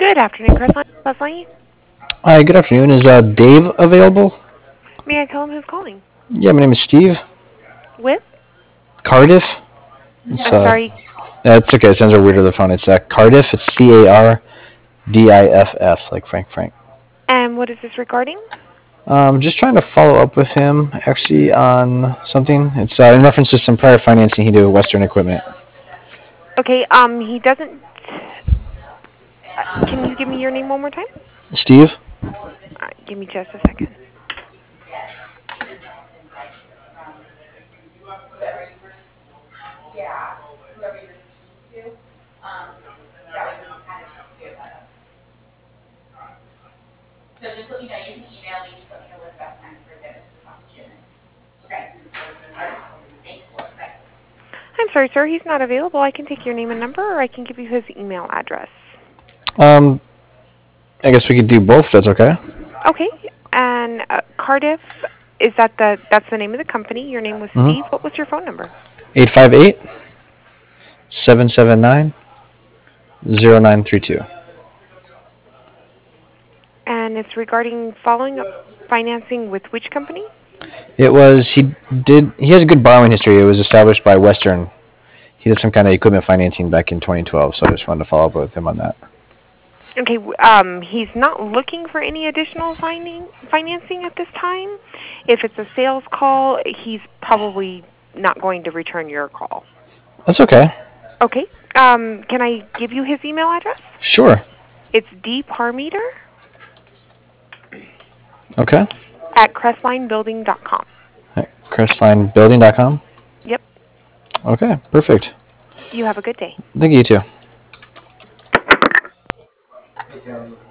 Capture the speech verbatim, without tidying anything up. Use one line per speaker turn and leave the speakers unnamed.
Good afternoon, Crestline. Crestline.
Hi, good afternoon. Is uh, Dave available?
May I tell him who's calling?
Yeah, my name is Steve.
With?
Cardiff. It's
I'm
uh,
sorry.
yeah, it's okay. It sounds weird over the phone. It's uh, Cardiff. It's C A R D I F F, like Frank Frank.
And what is this regarding?
Um, just trying to follow up with him actually on something. It's uh, in reference to some prior financing he did with Western Equipment.
Okay, um, he doesn't... Uh, can you give me your name one more time?
Steve.
All right, give me just a second. I'm sorry, sir. He's not available. I can take your name and number, or I can give you his email address.
Um, I guess we could do both. That's okay.
Okay, and uh, Cardiff, is that the... That's the name of the company. Your name was Steve.
Mm-hmm.
What was your phone number?
Eight five eight seven seven nine zero nine three two.
And it's regarding following up financing with which company?
It was he did he has a good borrowing history. It was established by Western. He did some kind of equipment financing back in twenty twelve, so I just wanted to follow up with him on that.
Okay, um, he's not looking for any additional finding, financing at this time. If it's a sales call, he's probably not going to return your call.
That's okay.
Okay, um, can I give you his email address?
Sure.
It's dparmeter
Okay.
at crestline building dot com.
At crestline building dot com.
Yep,
Okay, perfect.
you have a good day.
Thank you, you too.